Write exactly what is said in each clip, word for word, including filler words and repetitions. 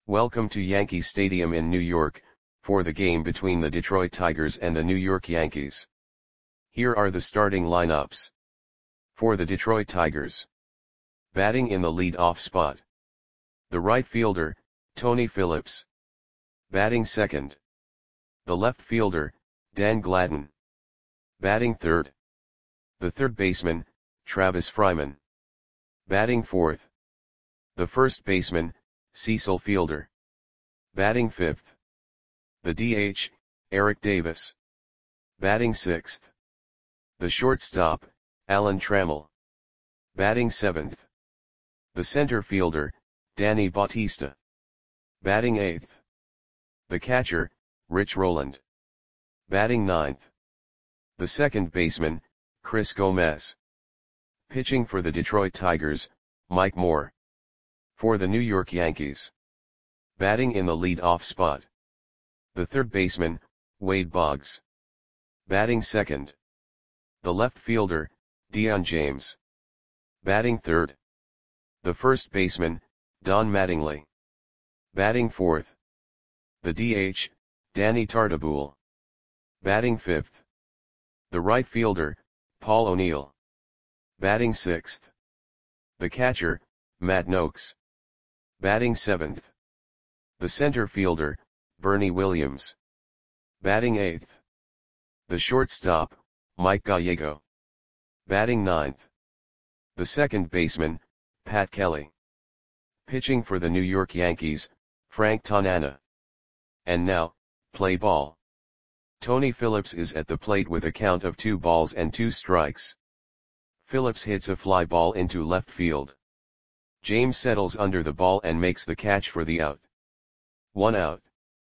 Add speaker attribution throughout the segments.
Speaker 1: Welcome to Yankee Stadium in New York, for the game between the Detroit Tigers and the New York Yankees. Here are the starting lineups. For the Detroit Tigers. Batting in the lead-off spot. The right fielder, Tony Phillips. Batting second. The left fielder, Dan Gladden. Batting third. The third baseman, Travis Fryman. Batting fourth. The first baseman, Cecil Fielder. Batting fifth. The D H, Eric Davis. Batting sixth. The shortstop, Alan Trammell. Batting seventh. The center fielder, Danny Bautista. Batting eighth. The catcher, Rich Rowland. Batting ninth. The second baseman, Chris Gomez. Pitching for the Detroit Tigers, Mike Moore. For the New York Yankees. Batting in the lead-off spot. The third baseman, Wade Boggs. Batting second. The left fielder, Dion James. Batting third. The first baseman, Don Mattingly. Batting fourth. The D H, Danny Tartabull. Batting fifth. The right fielder, Paul O'Neill. Batting sixth. The catcher, Matt Noakes. Batting seventh. The center fielder, Bernie Williams. Batting eighth. The shortstop, Mike Gallego. Batting ninth. The second baseman, Pat Kelly. Pitching for the New York Yankees, Frank Tanana. And now, play ball. Tony Phillips is at the plate with a count of two balls and two strikes. Phillips hits a fly ball into left field. James settles under the ball and makes the catch for the out. One out.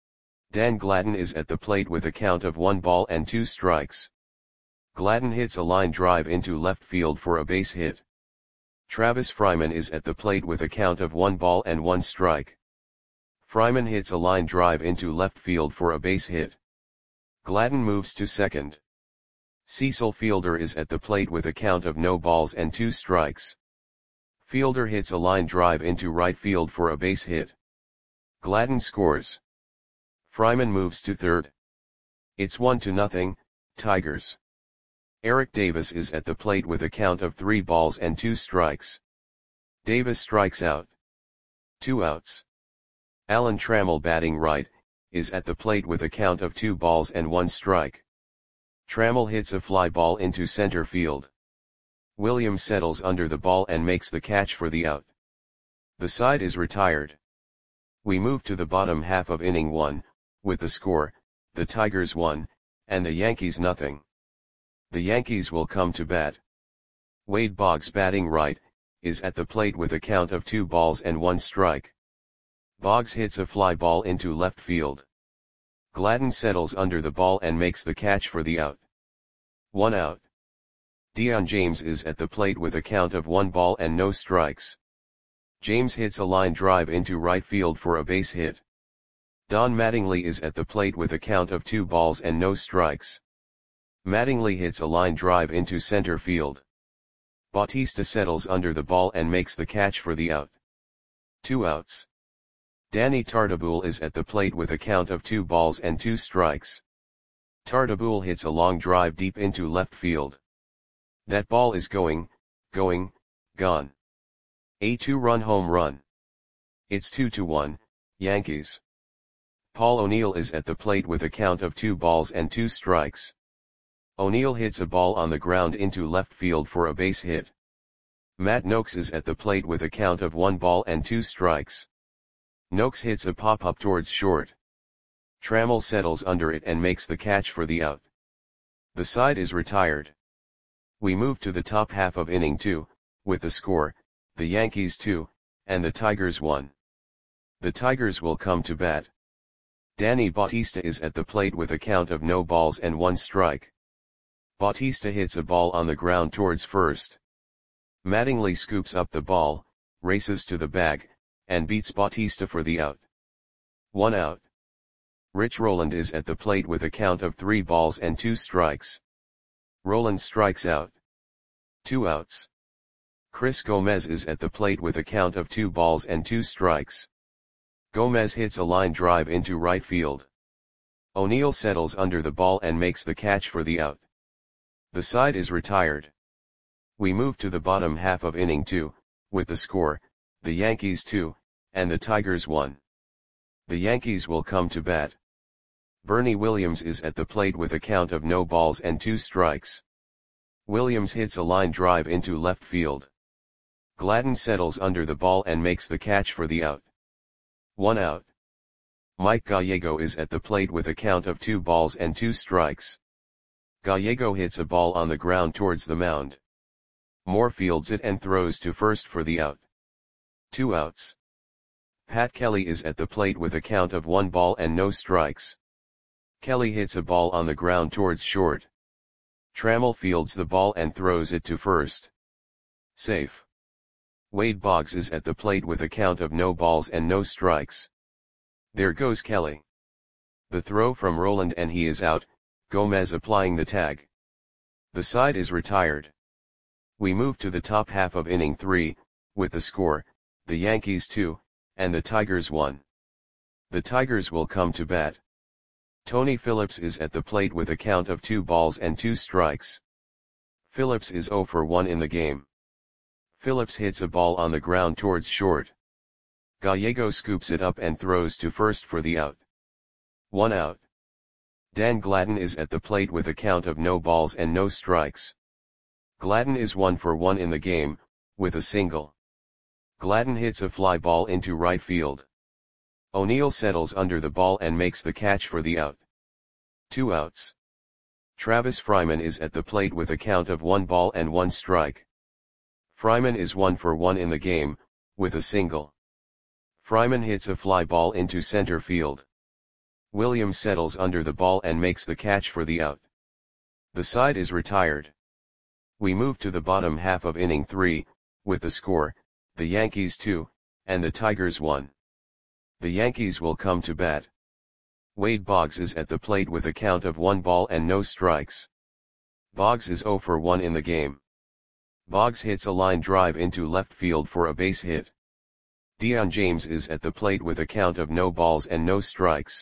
Speaker 1: Dan Gladden is at the plate with a count of one ball and two strikes. Gladden hits a line drive into left field for a base hit. Travis Fryman is at the plate with a count of one ball and one strike. Fryman hits a line drive into left field for a base hit. Gladden moves to second. Cecil Fielder is at the plate with a count of no balls and two strikes. Fielder hits a line drive into right field for a base hit. Gladden scores. Fryman moves to third. It's one to nothing, Tigers. Eric Davis is at the plate with a count of three balls and two strikes. Davis strikes out. Two outs. Alan Trammell, batting right, is at the plate with a count of two balls and one strike. Trammell hits a fly ball into center field. Williams settles under the ball and makes the catch for the out. The side is retired. We move to the bottom half of inning one, with the score, the Tigers one, and the Yankees nothing. The Yankees will come to bat. Wade Boggs, batting right, is at the plate with a count of two balls and one strike. Boggs hits a fly ball into left field. Gladden settles under the ball and makes the catch for the out. One out. Dion James is at the plate with a count of one ball and no strikes. James hits a line drive into right field for a base hit. Don Mattingly is at the plate with a count of two balls and no strikes. Mattingly hits a line drive into center field. Bautista settles under the ball and makes the catch for the out. Two outs. Danny Tartabull is at the plate with a count of two balls and two strikes. Tartabull hits a long drive deep into left field. That ball is going, going, gone. A two-run home run. It's two to one, Yankees. Paul O'Neill is at the plate with a count of two balls and two strikes. O'Neill hits a ball on the ground into left field for a base hit. Matt Noakes is at the plate with a count of one ball and two strikes. Noakes hits a pop-up towards short. Trammell settles under it and makes the catch for the out. The side is retired. We move to the top half of inning two, with the score, the Yankees two, and the Tigers one. The Tigers will come to bat. Danny Bautista is at the plate with a count of no balls and one strike. Bautista hits a ball on the ground towards first. Mattingly scoops up the ball, races to the bag, and beats Bautista for the out. One out. Rich Rowland is at the plate with a count of three balls and two strikes. Rowland strikes out. Two outs. Chris Gomez is at the plate with a count of two balls and two strikes. Gomez hits a line drive into right field. O'Neill settles under the ball and makes the catch for the out. The side is retired. We move to the bottom half of inning two, with the score, the Yankees two, and the Tigers one. The Yankees will come to bat. Bernie Williams is at the plate with a count of no balls and two strikes. Williams hits a line drive into left field. Gladden settles under the ball and makes the catch for the out. One out. Mike Gallego is at the plate with a count of two balls and two strikes. Gallego hits a ball on the ground towards the mound. Moore fields it and throws to first for the out. Two outs. Pat Kelly is at the plate with a count of one ball and no strikes. Kelly hits a ball on the ground towards short. Trammell fields the ball and throws it to first. Safe. Wade Boggs is at the plate with a count of no balls and no strikes. There goes Kelly. The throw from Roland and he is out, Gomez applying the tag. The side is retired. We move to the top half of inning three, with the score, the Yankees two, and the Tigers one. The Tigers will come to bat. Tony Phillips is at the plate with a count of two balls and two strikes. Phillips is oh for one in the game. Phillips hits a ball on the ground towards short. Gallego scoops it up and throws to first for the out. One out. Dan Gladden is at the plate with a count of no balls and no strikes. Gladden is one for one in the game, with a single. Gladden hits a fly ball into right field. O'Neill settles under the ball and makes the catch for the out. Two outs. Travis Fryman is at the plate with a count of one ball and one strike. Fryman is one for one in the game, with a single. Fryman hits a fly ball into center field. Williams settles under the ball and makes the catch for the out. The side is retired. We move to the bottom half of inning three, with the score, the Yankees two, and the Tigers one. The Yankees will come to bat. Wade Boggs is at the plate with a count of one ball and no strikes. Boggs is oh for one in the game. Boggs hits a line drive into left field for a base hit. Dion James is at the plate with a count of no balls and no strikes.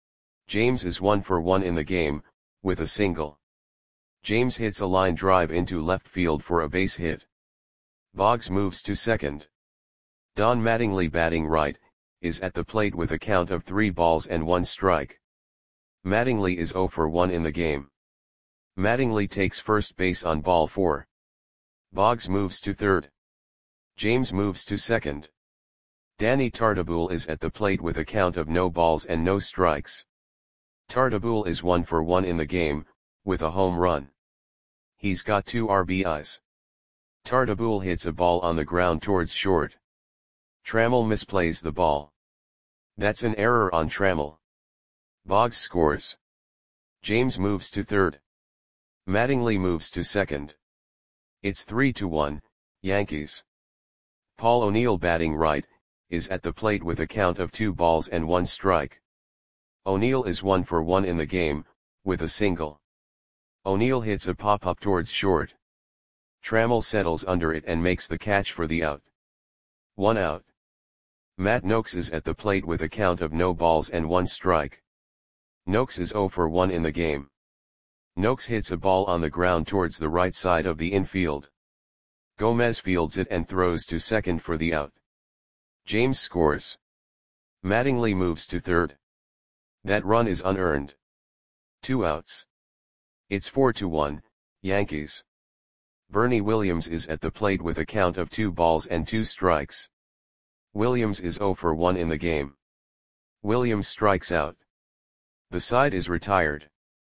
Speaker 1: James is one for one in the game, with a single. James hits a line drive into left field for a base hit. Boggs moves to second. Don Mattingly, batting right, is at the plate with a count of three balls and one strike. Mattingly is oh for one in the game. Mattingly takes first base on ball four. Boggs moves to third. James moves to second. Danny Tartabull is at the plate with a count of no balls and no strikes. Tartabull is one for one in the game, with a home run. He's got two R B Is. Tartabull hits a ball on the ground towards short. Trammell misplays the ball. That's an error on Trammell. Boggs scores. James moves to third. Mattingly moves to second. It's three to one, Yankees. Paul O'Neill, batting right, is at the plate with a count of two balls and one strike. O'Neill is one for one in the game, with a single. O'Neill hits a pop-up towards short. Trammell settles under it and makes the catch for the out. One out. Matt Noakes is at the plate with a count of no balls and one strike. Noakes is oh for one in the game. Noakes hits a ball on the ground towards the right side of the infield. Gomez fields it and throws to second for the out. James scores. Mattingly moves to third. That run is unearned. Two outs. It's four to one, Yankees. Bernie Williams is at the plate with a count of two balls and two strikes. Williams is oh for one in the game. Williams strikes out. The side is retired.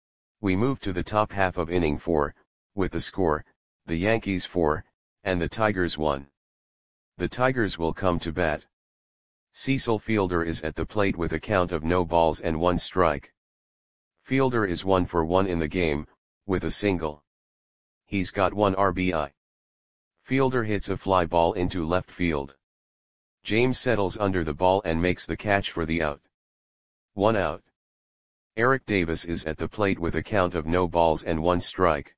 Speaker 1: We move to the top half of inning four, with the score, the Yankees four, and the Tigers one. The Tigers will come to bat. Cecil Fielder is at the plate with a count of no balls and one strike. Fielder is one for one in the game, with a single. He's got one R B I. Fielder hits a fly ball into left field. James settles under the ball and makes the catch for the out. One out. Eric Davis is at the plate with a count of no balls and one strike.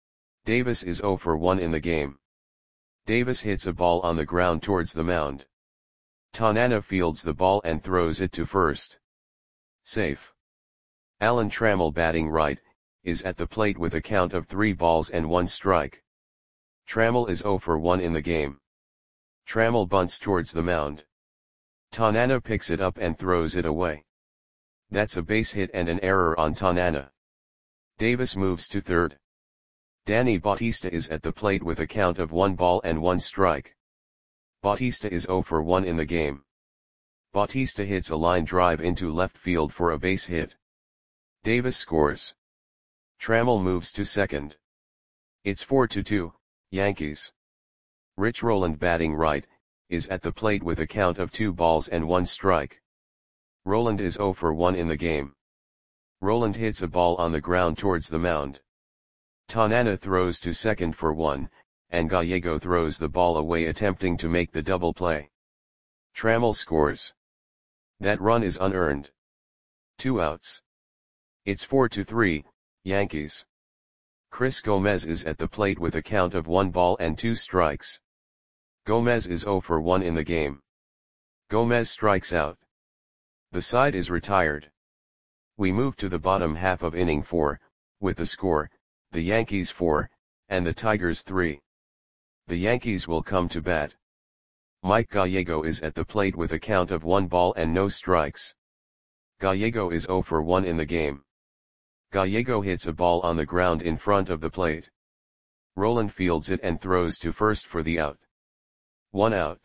Speaker 1: Davis is oh for one in the game. Davis hits a ball on the ground towards the mound. Tanana fields the ball and throws it to first. Safe. Alan Trammell batting right, is at the plate with a count of three balls and one strike. Trammell is zero for one in the game. Trammell bunts towards the mound. Tanana picks it up and throws it away. That's a base hit and an error on Tanana. Davis moves to third. Danny Bautista is at the plate with a count of one ball and one strike. Bautista is zero for one in the game. Bautista hits a line drive into left field for a base hit. Davis scores. Trammell moves to second. It's four to two, Yankees. Rich Rowland batting right, is at the plate with a count of two balls and one strike. Rowland is zero for one in the game. Rowland hits a ball on the ground towards the mound. Tanana throws to second for one, and Gallego throws the ball away attempting to make the double play. Trammell scores. That run is unearned. Two outs. It's four to three, Yankees. Chris Gomez is at the plate with a count of one ball and two strikes. Gomez is zero for one in the game. Gomez strikes out. The side is retired. We move to the bottom half of inning four, with the score, the Yankees four, and the Tigers three. The Yankees will come to bat. Mike Gallego is at the plate with a count of one ball and no strikes. Gallego is zero for one in the game. Gallego hits a ball on the ground in front of the plate. Rowland fields it and throws to first for the out. One out.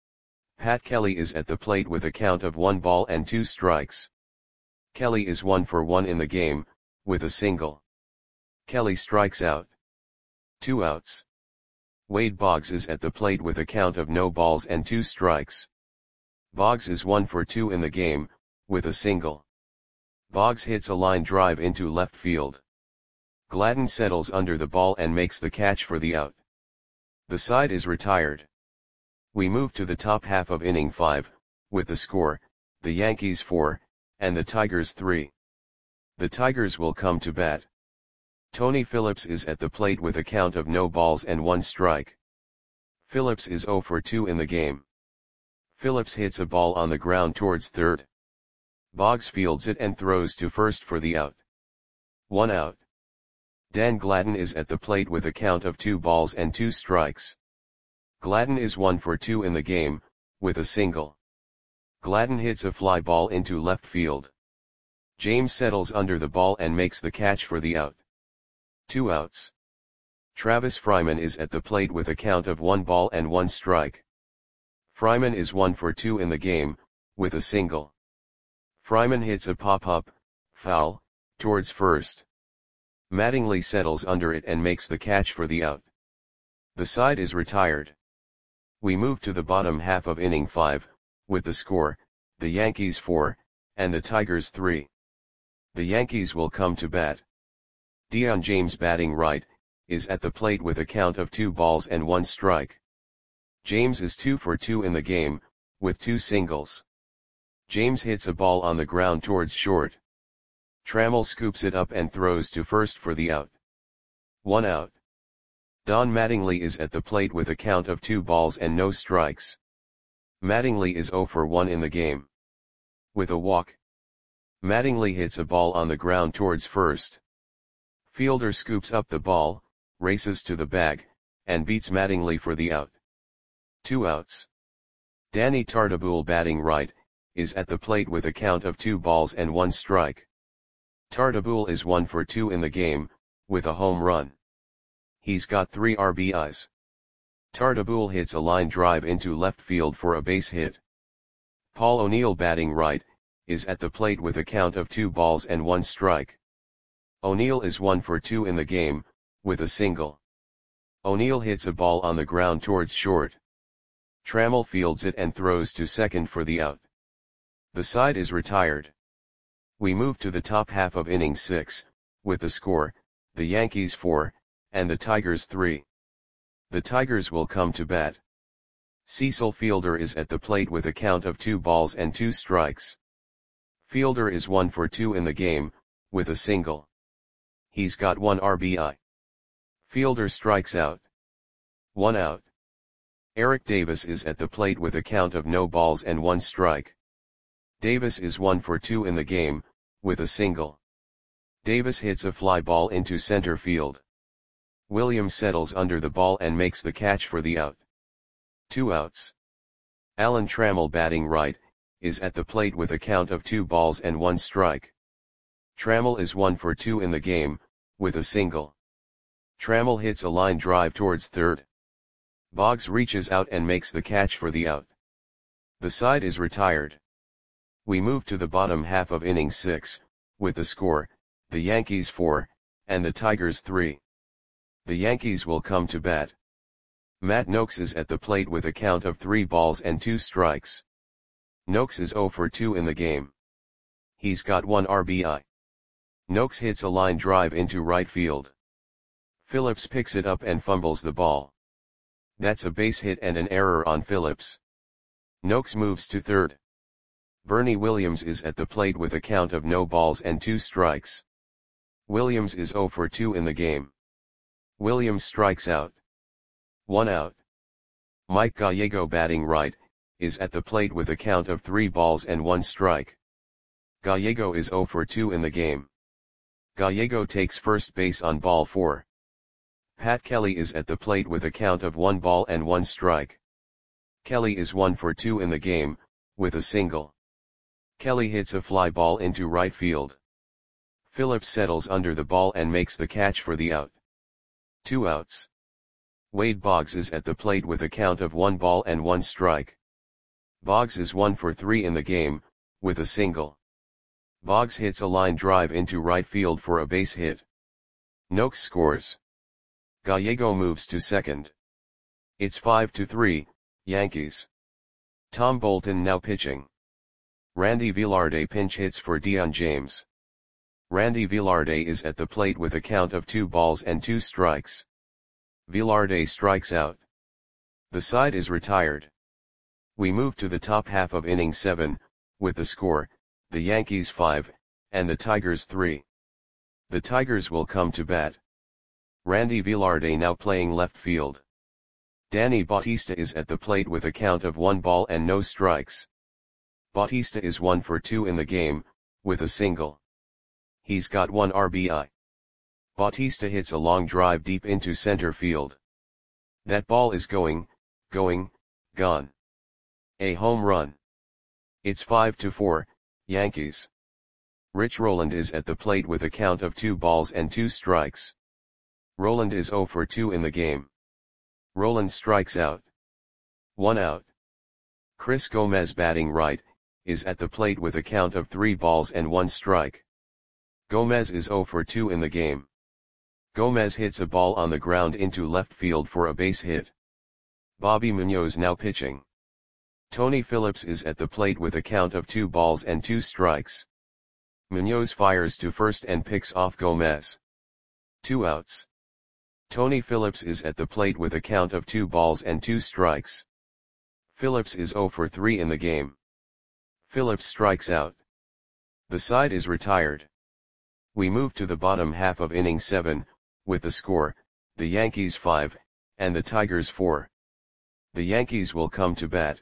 Speaker 1: Pat Kelly is at the plate with a count of one ball and two strikes. Kelly is one for one in the game, with a single. Kelly strikes out. Two outs. Wade Boggs is at the plate with a count of no balls and two strikes. Boggs is one for two in the game, with a single. Boggs hits a line drive into left field. Gladden settles under the ball and makes the catch for the out. The side is retired. We move to the top half of inning five, with the score, the Yankees four, and the Tigers three. The Tigers will come to bat. Tony Phillips is at the plate with a count of no balls and one strike. Phillips is zero for two in the game. Phillips hits a ball on the ground towards third. Boggs fields it and throws to first for the out. One out. Dan Gladden is at the plate with a count of two balls and two strikes. Gladden is one for two in the game, with a single. Gladden hits a fly ball into left field. James settles under the ball and makes the catch for the out. Two outs. Travis Fryman is at the plate with a count of one ball and one strike. Fryman is one for two in the game, with a single. Fryman hits a pop-up, foul, towards first. Mattingly settles under it and makes the catch for the out. The side is retired. We move to the bottom half of inning five, with the score, the Yankees four, and the Tigers three. The Yankees will come to bat. Dion James batting right, is at the plate with a count of two balls and one strike. James is two for two in the game, with two singles. James hits a ball on the ground towards short. Trammell scoops it up and throws to first for the out. One out. Don Mattingly is at the plate with a count of two balls and no strikes. Mattingly is zero for one in the game. With a walk. Mattingly hits a ball on the ground towards first. Fielder scoops up the ball, races to the bag, and beats Mattingly for the out. Two outs. Danny Tartabull batting right, is at the plate with a count of two balls and one strike. Tartabull is one for two in the game, with a home run. He's got three R B Is. Tartabull hits a line drive into left field for a base hit. Paul O'Neill batting right, is at the plate with a count of two balls and one strike. O'Neill is one for two in the game, with a single. O'Neill hits a ball on the ground towards short. Trammell fields it and throws to second for the out. The side is retired. We move to the top half of inning six, with the score, the Yankees four, and the Tigers three. The Tigers will come to bat. Cecil Fielder is at the plate with a count of two balls and two strikes. Fielder is one for two in the game, with a single. He's got one R B I. Fielder strikes out. One out. Eric Davis is at the plate with a count of no balls and one strike. Davis is one for two in the game, with a single. Davis hits a fly ball into center field. Williams settles under the ball and makes the catch for the out. Two outs. Alan Trammell, batting right, is at the plate with a count of two balls and one strike. Trammell is one for two in the game, with a single. Trammell hits a line drive towards third. Boggs reaches out and makes the catch for the out. The side is retired. We move to the bottom half of inning six, with the score, the Yankees four, and the Tigers three. The Yankees will come to bat. Matt Nokes is at the plate with a count of three balls and two strikes. Nokes is oh for two in the game. He's got one R B I. Nokes hits a line drive into right field. Phillips picks it up and fumbles the ball. That's a base hit and an error on Phillips. Nokes moves to third. Bernie Williams is at the plate with a count of no balls and two strikes. Williams is oh for two in the game. Williams strikes out. One out. Mike Gallego, batting right, is at the plate with a count of three balls and one strike. Gallego is oh for two in the game. Gallego takes first base on ball four. Pat Kelly is at the plate with a count of one ball and one strike. Kelly is one for two in the game, with a single. Kelly hits a fly ball into right field. Phillips settles under the ball and makes the catch for the out. Two outs. Wade Boggs is at the plate with a count of one ball and one strike. Boggs is one for three in the game, with a single. Boggs hits a line drive into right field for a base hit. Nokes scores. Gallego moves to second. It's five to three, Yankees. Tom Bolton now pitching. Randy Velarde pinch hits for Dion James. Randy Velarde is at the plate with a count of two balls and two strikes. Velarde strikes out. The side is retired. We move to the top half of inning seven, with the score, the Yankees five, and the Tigers three. The Tigers will come to bat. Randy Velarde now playing left field. Danny Bautista is at the plate with a count of one ball and no strikes. Bautista is one for two in the game, with a single. He's got one R B I. Bautista hits a long drive deep into center field. That ball is going, going, gone. A home run. It's five to four, Yankees. Rich Rowland is at the plate with a count of two balls and two strikes. Rowland is oh for two in the game. Rowland strikes out. One out. Chris Gomez, batting right, is at the plate with a count of three balls and one strike. Gomez is oh for two in the game. Gomez hits a ball on the ground into left field for a base hit. Bobby Munoz now pitching. Tony Phillips is at the plate with a count of two balls and two strikes. Munoz fires to first and picks off Gomez. Two outs. Tony Phillips is at the plate with a count of two balls and two strikes. Phillips is oh for three in the game. Phillips strikes out. The side is retired. We move to the bottom half of inning seven, with the score, the Yankees five, and the Tigers four. The Yankees will come to bat.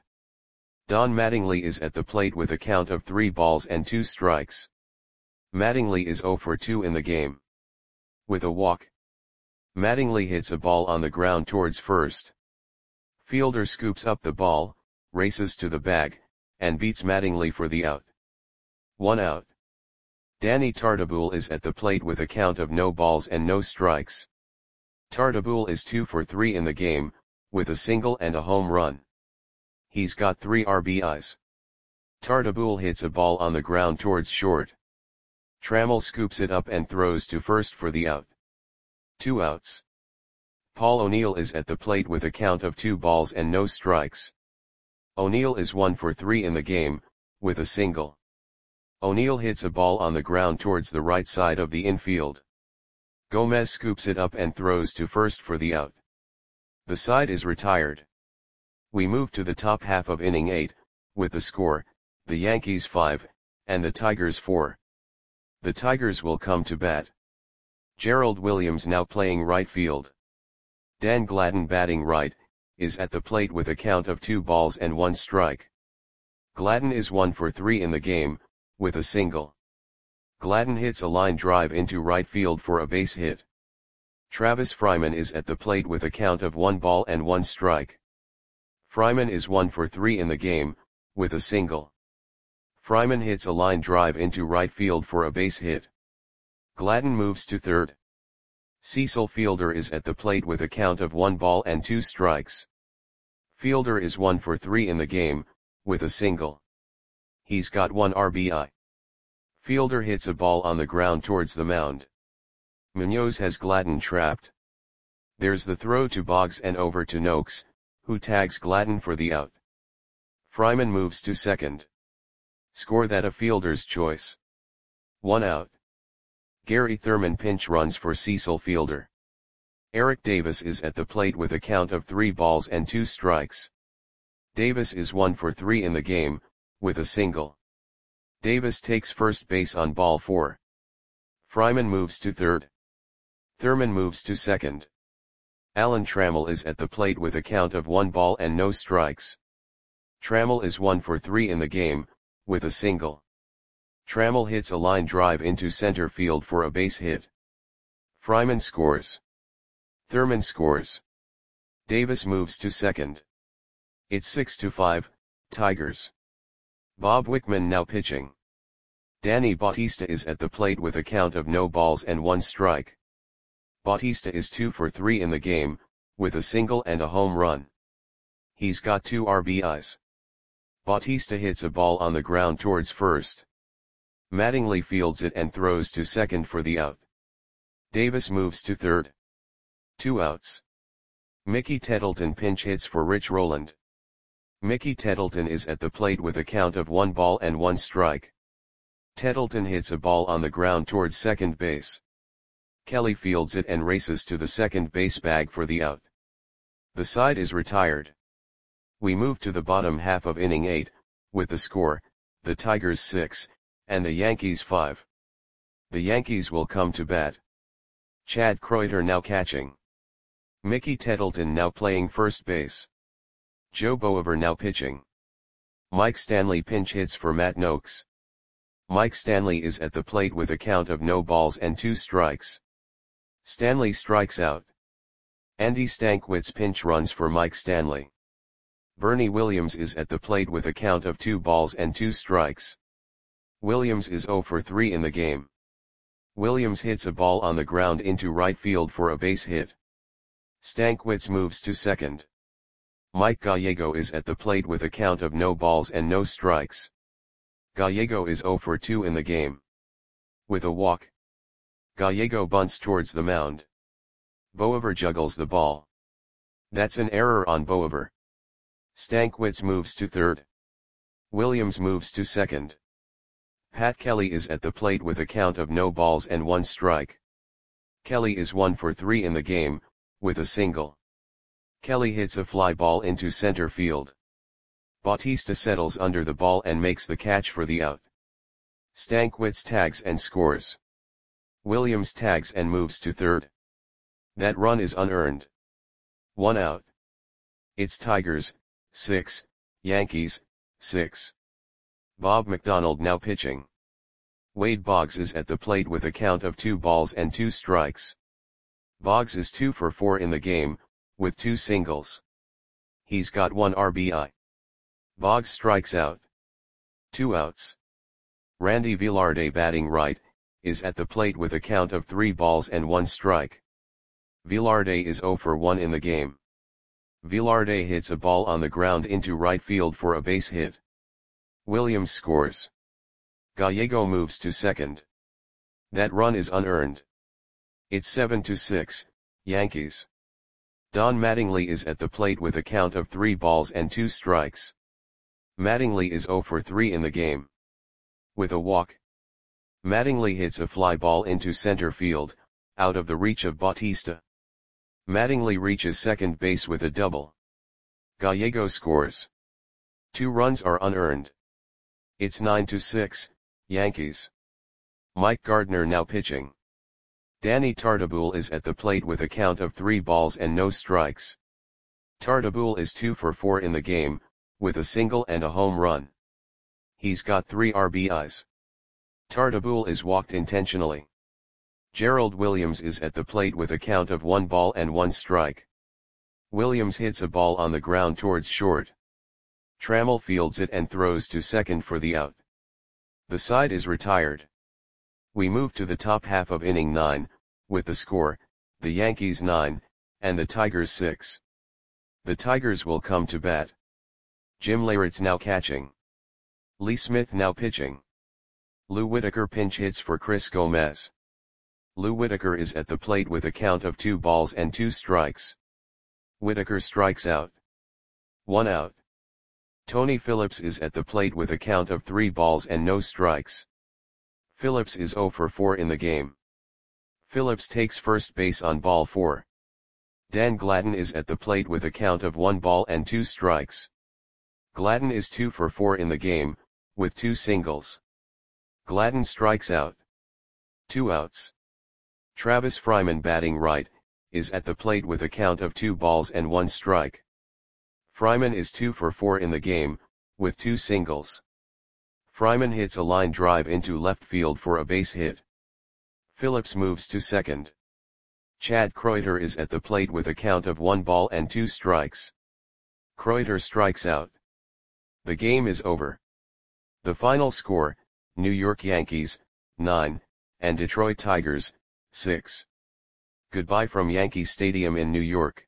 Speaker 1: Don Mattingly is at the plate with a count of three balls and two strikes. Mattingly is oh for two in the game. With a walk. Mattingly hits a ball on the ground towards first. Fielder scoops up the ball, races to the bag, and beats Mattingly for the out. One out. Danny Tartabull is at the plate with a count of no balls and no strikes. Tartabull is two for three in the game, with a single and a home run. He's got three R B Is. Tartabull hits a ball on the ground towards short. Trammell scoops it up and throws to first for the out. Two outs. Paul O'Neill is at the plate with a count of two balls and no strikes. O'Neill is one for three in the game, with a single. O'Neill hits a ball on the ground towards the right side of the infield. Gomez scoops it up and throws to first for the out. The side is retired. We move to the top half of inning eight, with the score, the Yankees five, and the Tigers four. The Tigers will come to bat. Gerald Williams now playing right field. Dan Gladden, batting right, is at the plate with a count of two balls and one strike. Gladden is one for three in the game, with a single. Gladden hits a line drive into right field for a base hit. Travis Fryman is at the plate with a count of one ball and one strike. Fryman is one for three in the game, with a single. Fryman hits a line drive into right field for a base hit. Gladden moves to third. Cecil Fielder is at the plate with a count of one ball and two strikes. Fielder is one for three in the game, with a single. He's got one R B I. Fielder hits a ball on the ground towards the mound. Munoz has Gladden trapped. There's the throw to Boggs and over to Noakes, who tags Gladden for the out. Fryman moves to second. Score that a fielder's choice. One out. Gary Thurman pinch runs for Cecil Fielder. Eric Davis is at the plate with a count of three balls and two strikes. Davis is one for three in the game, with a single. Davis takes first base on ball four. Fryman moves to third. Thurman moves to second. Alan Trammell is at the plate with a count of one ball and no strikes. Trammell is one for three in the game, with a single. Trammell hits a line drive into center field for a base hit. Fryman scores. Thurman scores. Davis moves to second. It's six to five, Tigers. Bob Wickman now pitching. Danny Bautista is at the plate with a count of no balls and one strike. Bautista is two for three in the game, with a single and a home run. He's got two R B Is. Bautista hits a ball on the ground towards first. Mattingly fields it and throws to second for the out. Davis moves to third. Two outs. Mickey Tettleton pinch hits for Rich Rowland. Mickey Tettleton is at the plate with a count of one ball and one strike. Tettleton hits a ball on the ground towards second base. Kelly fields it and races to the second base bag for the out. The side is retired. We move to the bottom half of inning eight, with the score, the Tigers six, and the Yankees five. The Yankees will come to bat. Chad Kreuter now catching. Mickey Tettleton now playing first base. Joe Boever now pitching. Mike Stanley pinch hits for Matt Noakes. Mike Stanley is at the plate with a count of no balls and two strikes. Stanley strikes out. Andy Stankwitz pinch runs for Mike Stanley. Bernie Williams is at the plate with a count of two balls and two strikes. Williams is zero for three in the game. Williams hits a ball on the ground into right field for a base hit. Stankwitz moves to second. Mike Gallego is at the plate with a count of no balls and no strikes. Gallego is zero for two in the game. With a walk. Gallego bunts towards the mound. Boever juggles the ball. That's an error on Boever. Stankwitz moves to third. Williams moves to second. Pat Kelly is at the plate with a count of no balls and one strike. Kelly is one for three in the game, with a single. Kelly hits a fly ball into center field. Bautista settles under the ball and makes the catch for the out. Stankwitz tags and scores. Williams tags and moves to third. That run is unearned. One out. It's Tigers, six, Yankees, six. Bob McDonald now pitching. Wade Boggs is at the plate with a count of two balls and two strikes. Boggs is two for four in the game, with two singles. He's got one R B I. Boggs strikes out. Two outs. Randy Velarde batting right, is at the plate with a count of three balls and one strike. Velarde is zero for one in the game. Velarde hits a ball on the ground into right field for a base hit. Williams scores. Gallego moves to second. That run is unearned. It's seven to six, Yankees. Don Mattingly is at the plate with a count of three balls and two strikes. Mattingly is zero for three in the game. With a walk. Mattingly hits a fly ball into center field, out of the reach of Bautista. Mattingly reaches second base with a double. Gallego scores. Two runs are unearned. It's nine to six, Yankees. Mike Gardner now pitching. Danny Tartabull is at the plate with a count of three balls and no strikes. Tartabull is two for four in the game, with a single and a home run. He's got three R B Is. Tartabull is walked intentionally. Gerald Williams is at the plate with a count of one ball and one strike. Williams hits a ball on the ground towards short. Trammell fields it and throws to second for the out. The side is retired. We move to the top half of inning nine, with the score, the Yankees nine, and the Tigers six. The Tigers will come to bat. Jim Leyritz now catching. Lee Smith now pitching. Lou Whitaker pinch hits for Chris Gomez. Lou Whitaker is at the plate with a count of two balls and two strikes. Whitaker strikes out. One out. Tony Phillips is at the plate with a count of three balls and no strikes. Phillips is zero for four in the game. Phillips takes first base on ball four. Dan Gladden is at the plate with a count of one ball and two strikes. Gladden is two for four in the game, with two singles. Gladden strikes out. Two outs. Travis Fryman, batting right, is at the plate with a count of two balls and one strike. Fryman is two for four in the game, with two singles. Fryman hits a line drive into left field for a base hit. Phillips moves to second. Chad Kreuter is at the plate with a count of one ball and two strikes. Kreuter strikes out. The game is over. The final score, New York Yankees, nine, and Detroit Tigers, six. Goodbye from Yankee Stadium in New York.